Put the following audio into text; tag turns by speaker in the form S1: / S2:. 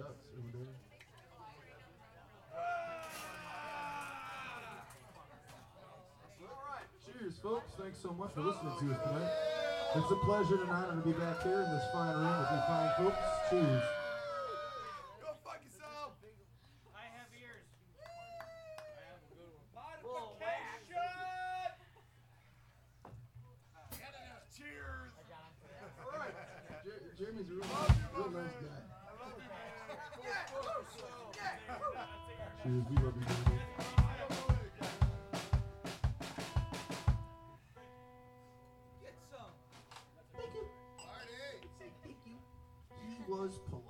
S1: shots. All right. Cheers, folks. Thanks so much for listening to us tonight. It's a pleasure and an honor to be back here in this fine room with you fine folks. Cheers.
S2: Go fuck yourself.
S3: I have ears. I have a good one.
S2: Modification. Cheers.
S1: All right. Jeremy's a real nice guy.
S2: I love you, man.
S1: Cheers. We love you, Jeremy.
S3: Get some.
S1: Thank you.
S2: Party.
S1: Say thank you. He was polite.